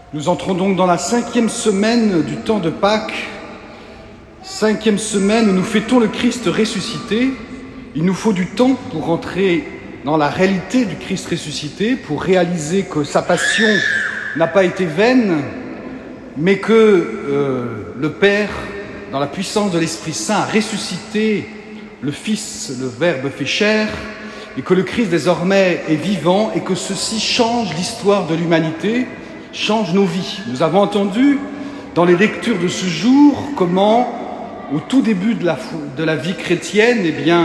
Nous entrons donc dans la 5e semaine du temps de Pâques, 5e semaine où nous fêtons le Christ ressuscité. Il nous faut du temps pour entrer dans la réalité du Christ ressuscité, pour réaliser que sa passion n'a pas été vaine, mais que le Père, dans la puissance de l'Esprit Saint, a ressuscité le Fils, le Verbe fait chair, et que le Christ désormais est vivant et que ceci change l'histoire de l'humanité, change nos vies. Nous avons entendu dans les lectures de ce jour comment, au tout début de la vie chrétienne,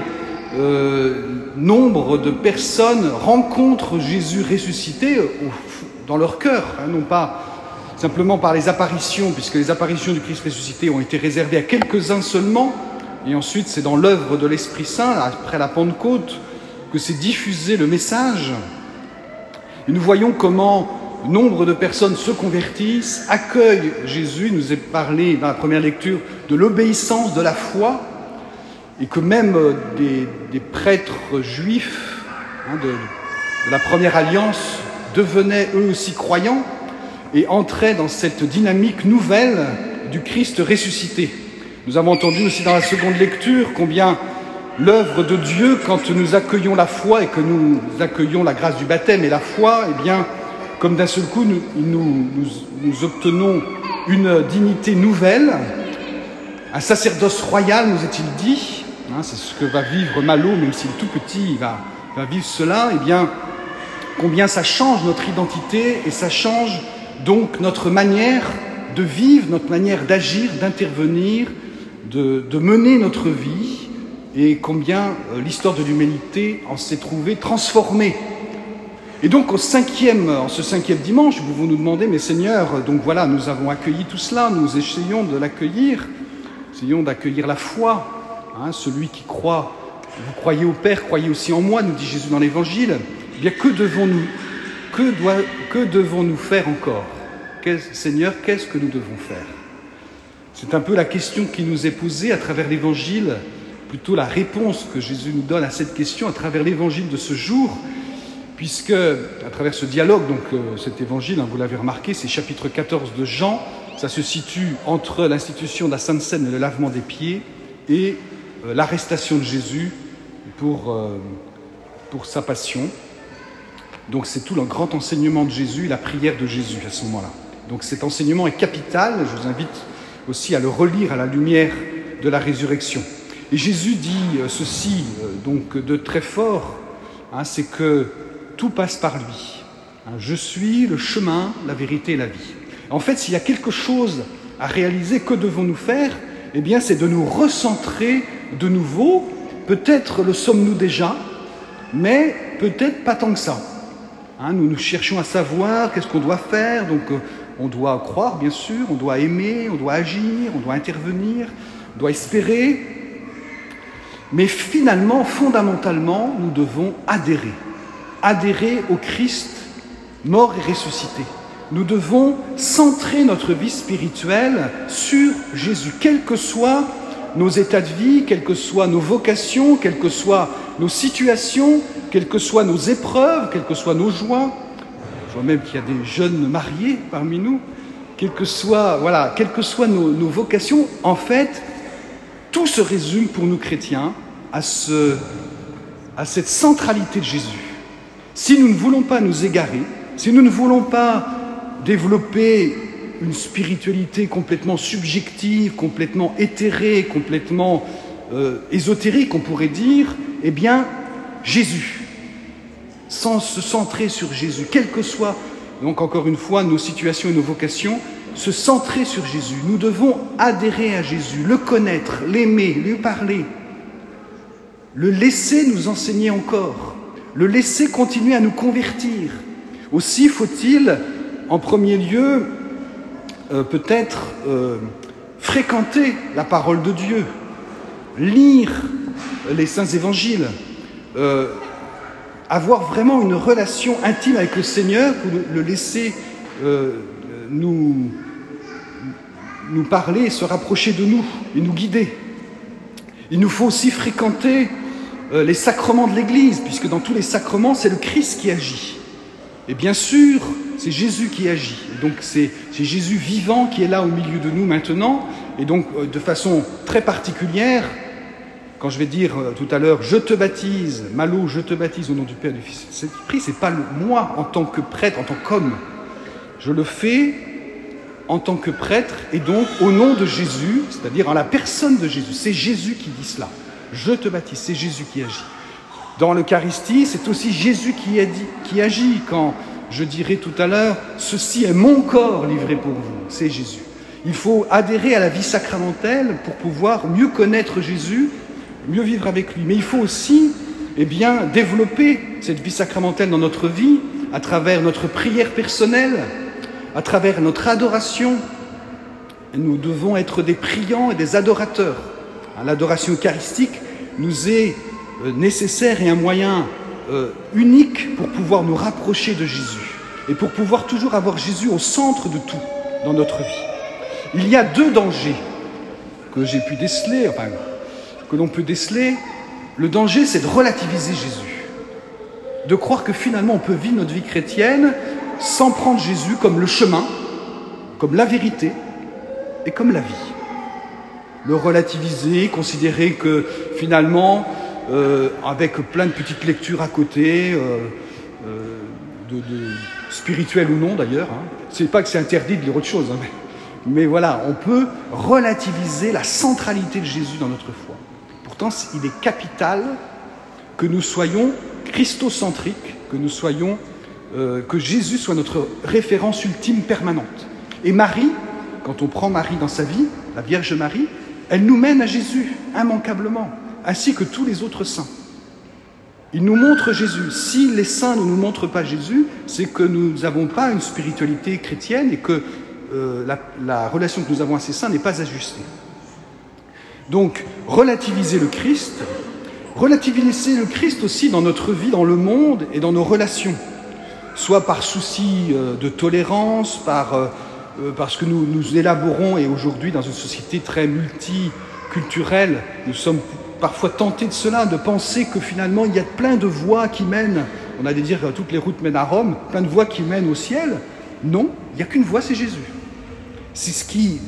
nombre de personnes rencontrent Jésus ressuscité dans leur cœur, non pas simplement par les apparitions, puisque les apparitions du Christ ressuscité ont été réservées à quelques-uns seulement, et ensuite c'est dans l'œuvre de l'Esprit Saint, après la Pentecôte, que s'est diffusé le message. Et nous voyons comment nombre de personnes se convertissent, accueillent Jésus. Il nous est parlé dans la première lecture de l'obéissance, de la foi, et que même des prêtres juifs de la première alliance devenaient eux aussi croyants et entraient dans cette dynamique nouvelle du Christ ressuscité. Nous avons entendu aussi dans la seconde lecture combien l'œuvre de Dieu, quand nous accueillons la foi et que nous accueillons la grâce du baptême et la foi, comme d'un seul coup, nous obtenons une dignité nouvelle, un sacerdoce royal, nous est-il dit. C'est ce que va vivre Malo, même s'il est tout petit, il va vivre cela. Combien ça change notre identité et ça change donc notre manière de vivre, notre manière d'agir, d'intervenir, de mener notre vie, et combien l'histoire de l'humanité en s'est trouvée transformée. Et donc en ce 5e dimanche, vous nous demandez, mais Seigneur, donc voilà, nous avons accueilli tout cela, nous essayons de l'accueillir, essayons d'accueillir la foi, celui qui croit, vous croyez au Père, croyez aussi en moi, nous dit Jésus dans l'Évangile. Eh bien, que devons-nous faire encore ? Seigneur, qu'est-ce que nous devons faire ? C'est un peu la question qui nous est posée à travers l'Évangile, plutôt la réponse que Jésus nous donne à cette question à travers l'Évangile de ce jour, puisque, à travers ce dialogue, cet évangile, vous l'avez remarqué, c'est chapitre 14 de Jean, ça se situe entre l'institution de la Sainte Seine et le lavement des pieds, et l'arrestation de Jésus pour sa passion. Donc c'est tout le grand enseignement de Jésus, la prière de Jésus à ce moment-là. Donc cet enseignement est capital, je vous invite aussi à le relire à la lumière de la résurrection. Et Jésus dit ceci, de très fort, c'est que tout passe par lui. Je suis le chemin, la vérité et la vie. En fait, s'il y a quelque chose à réaliser, que devons-nous faire ? Eh bien, c'est de nous recentrer de nouveau. Peut-être le sommes-nous déjà, mais peut-être pas tant que ça. Nous cherchons à savoir qu'est-ce qu'on doit faire. Donc, on doit croire, bien sûr, on doit aimer, on doit agir, on doit intervenir, on doit espérer. Mais finalement, fondamentalement, nous devons adhérer au Christ mort et ressuscité. Nous devons centrer notre vie spirituelle sur Jésus, quels que soient nos états de vie, quelles que soient nos vocations, quelles que soient nos situations, quelles que soient nos épreuves, quelles que soient nos joies. Je vois même qu'il y a des jeunes mariés parmi nous. Quelles que soient nos vocations, en fait, tout se résume pour nous chrétiens à cette centralité de Jésus. Si nous ne voulons pas nous égarer, si nous ne voulons pas développer une spiritualité complètement subjective, complètement éthérée, complètement ésotérique, on pourrait dire, eh bien, Jésus. Sans se centrer sur Jésus, quelles que soient, donc encore une fois, nos situations et nos vocations, se centrer sur Jésus. Nous devons adhérer à Jésus, le connaître, l'aimer, lui parler, le laisser nous enseigner encore, le laisser continuer à nous convertir. Aussi faut-il, en premier lieu, peut-être fréquenter la parole de Dieu, lire les saints évangiles, avoir vraiment une relation intime avec le Seigneur, pour le laisser nous parler, se rapprocher de nous et nous guider. Il nous faut aussi fréquenter les sacrements de l'Église, puisque dans tous les sacrements, c'est le Christ qui agit. Et bien sûr, c'est Jésus qui agit. Et donc c'est Jésus vivant qui est là au milieu de nous maintenant. Et donc de façon très particulière, quand je vais dire tout à l'heure « Je te baptise, Malo, je te baptise au nom du Père et du Fils », cet esprit, ce n'est pas moi en tant que prêtre, en tant qu'homme. Je le fais en tant que prêtre et donc au nom de Jésus, c'est-à-dire en la personne de Jésus. C'est Jésus qui dit cela. Je te baptise, c'est Jésus qui agit. Dans l'Eucharistie, c'est aussi Jésus qui agit quand je dirai tout à l'heure « Ceci est mon corps livré pour vous », c'est Jésus. Il faut adhérer à la vie sacramentelle pour pouvoir mieux connaître Jésus, mieux vivre avec lui. Mais il faut aussi développer cette vie sacramentelle dans notre vie à travers notre prière personnelle, à travers notre adoration. Nous devons être des priants et des adorateurs. L'adoration eucharistique nous est nécessaire et un moyen unique pour pouvoir nous rapprocher de Jésus et pour pouvoir toujours avoir Jésus au centre de tout dans notre vie. Il y a deux dangers que j'ai pu déceler, que l'on peut déceler. Le danger, c'est de relativiser Jésus, de croire que finalement on peut vivre notre vie chrétienne sans prendre Jésus comme le chemin, comme la vérité et comme la vie. Le relativiser, considérer que finalement, avec plein de petites lectures à côté, spirituelles ou non d'ailleurs, c'est pas que c'est interdit de lire autre chose, mais voilà, on peut relativiser la centralité de Jésus dans notre foi. Pourtant, il est capital que nous soyons christocentriques, que Jésus soit notre référence ultime permanente. Et Marie, quand on prend Marie dans sa vie, la Vierge Marie, elle nous mène à Jésus, immanquablement, ainsi que tous les autres saints. Ils nous montrent Jésus. Si les saints ne nous montrent pas Jésus, c'est que nous n'avons pas une spiritualité chrétienne et que la relation que nous avons à ces saints n'est pas ajustée. Donc, relativiser le Christ aussi dans notre vie, dans le monde et dans nos relations, soit par souci de tolérance, parce que nous élaborons, et aujourd'hui dans une société très multiculturelle, nous sommes parfois tentés de cela, de penser que finalement il y a plein de voies qui mènent, on a dire toutes les routes mènent à Rome, plein de voies qui mènent au ciel. Non, il n'y a qu'une voie, c'est Jésus. C'est ce qui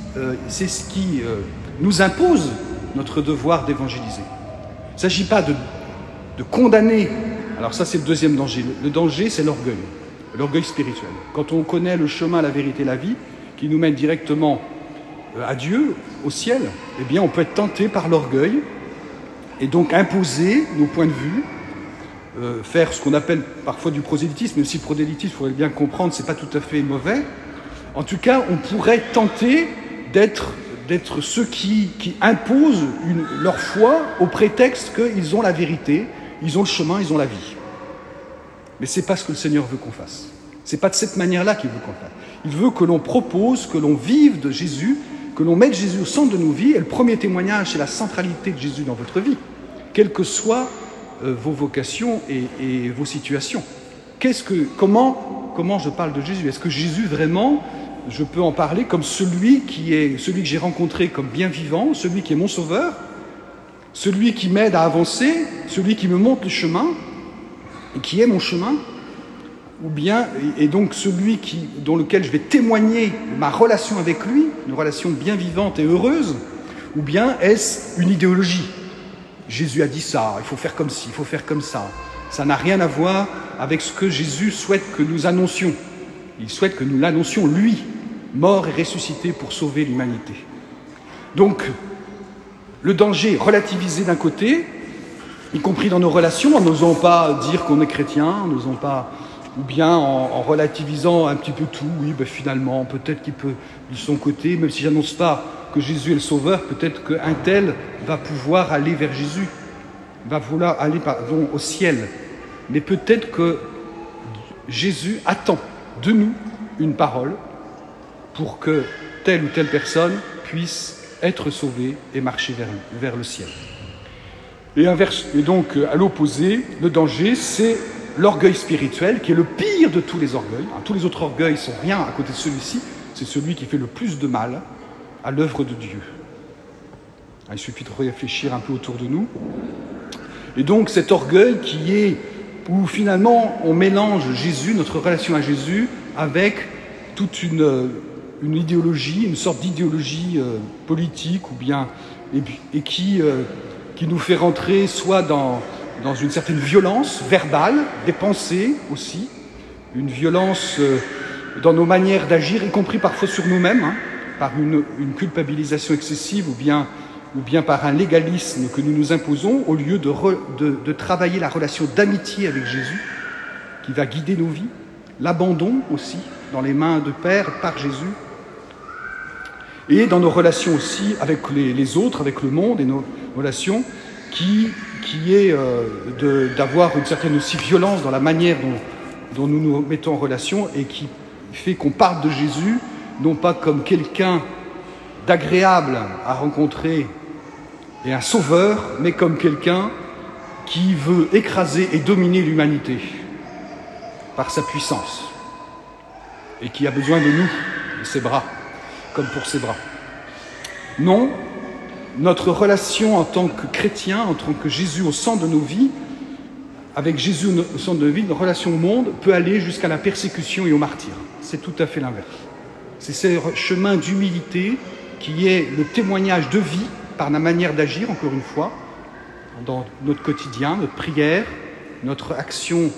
nous impose notre devoir d'évangéliser. Il ne s'agit pas de condamner. Alors ça, c'est le deuxième danger. Le danger, c'est l'orgueil spirituel. Quand on connaît le chemin, la vérité, la vie, qui nous mène directement à Dieu, au ciel, eh bien, on peut être tenté par l'orgueil et donc imposer nos points de vue, faire ce qu'on appelle parfois du prosélytisme, même si le prosélytisme, il faudrait bien comprendre, c'est pas tout à fait mauvais. En tout cas, on pourrait tenter d'être ceux qui imposent leur foi au prétexte qu'ils ont la vérité, ils ont le chemin, ils ont la vie. Mais c'est pas ce que le Seigneur veut qu'on fasse. C'est pas de cette manière-là qu'il veut qu'on fasse. Il veut que l'on propose, que l'on vive de Jésus, que l'on mette Jésus au centre de nos vies. Et le premier témoignage, c'est la centralité de Jésus dans votre vie, quelles que soient vos vocations et vos situations. Comment je parle de Jésus? Est-ce que Jésus, vraiment, je peux en parler comme celui que j'ai rencontré comme bien vivant, celui qui est mon sauveur, celui qui m'aide à avancer, celui qui me montre le chemin, et qui est mon chemin, ou bien, et donc celui dans lequel je vais témoigner ma relation avec lui, une relation bien vivante et heureuse, ou bien est-ce une idéologie? Jésus a dit ça, il faut faire comme ci, il faut faire comme ça. Ça n'a rien à voir avec ce que Jésus souhaite que nous annoncions. Il souhaite que nous l'annoncions, lui, mort et ressuscité pour sauver l'humanité. Donc, le danger relativisé d'un côté, y compris dans nos relations, en n'osant pas dire qu'on est chrétien, en n'osant pas, ou bien en relativisant un petit peu tout, oui, finalement, peut-être qu'il peut, de son côté, même si j'annonce pas que Jésus est le sauveur, peut-être qu'un tel va pouvoir aller vers Jésus, va vouloir aller, au ciel. Mais peut-être que Jésus attend de nous une parole pour que telle ou telle personne puisse être sauvée et marcher vers le ciel. Et donc, à l'opposé, le danger, c'est l'orgueil spirituel, qui est le pire de tous les orgueils. Tous les autres orgueils ne sont rien à côté de celui-ci. C'est celui qui fait le plus de mal à l'œuvre de Dieu. Il suffit de réfléchir un peu autour de nous. Et donc, cet orgueil qui est où finalement on mélange Jésus, notre relation à Jésus, avec toute une idéologie, une sorte d'idéologie politique, ou bien et qui nous fait rentrer soit dans une certaine violence verbale, des pensées aussi, une violence dans nos manières d'agir, y compris parfois sur nous-mêmes, par une culpabilisation excessive ou bien par un légalisme que nous nous imposons, au lieu de travailler la relation d'amitié avec Jésus, qui va guider nos vies, l'abandon aussi, dans les mains de Père par Jésus, et dans nos relations aussi avec les autres, avec le monde, et nos relations qui est d'avoir une certaine aussi violence dans la manière dont nous nous mettons en relation, et qui fait qu'on parle de Jésus, non pas comme quelqu'un d'agréable à rencontrer et un sauveur, mais comme quelqu'un qui veut écraser et dominer l'humanité par sa puissance, et qui a besoin de nous, de ses bras, comme pour ses bras. Non, notre relation en tant que chrétien, en tant que Jésus au centre de nos vies, avec Jésus au centre de nos vies, notre relation au monde peut aller jusqu'à la persécution et au martyre. C'est tout à fait l'inverse. C'est ce chemin d'humilité qui est le témoignage de vie par la manière d'agir, encore une fois, dans notre quotidien, notre prière, notre action,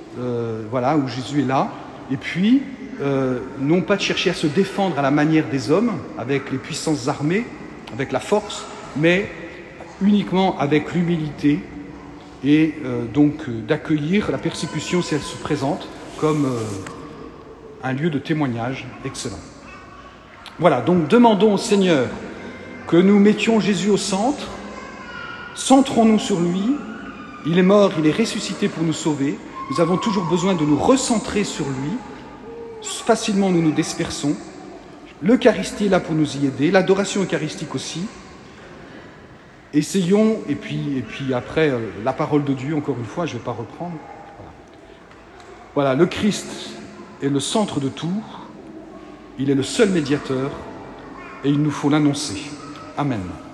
où Jésus est là. Et puis, non pas de chercher à se défendre à la manière des hommes, avec les puissances armées, avec la force, mais uniquement avec l'humilité, et donc d'accueillir la persécution si elle se présente comme un lieu de témoignage excellent. Voilà, donc demandons au Seigneur que nous mettions Jésus au centre, centrons-nous sur lui, il est mort, il est ressuscité pour nous sauver, nous avons toujours besoin de nous recentrer sur lui, facilement nous nous dispersons, l'Eucharistie est là pour nous y aider, l'adoration eucharistique aussi. Essayons, et puis après, la parole de Dieu, encore une fois, je ne vais pas reprendre. Voilà, le Christ est le centre de tout, il est le seul médiateur, et il nous faut l'annoncer. Amen.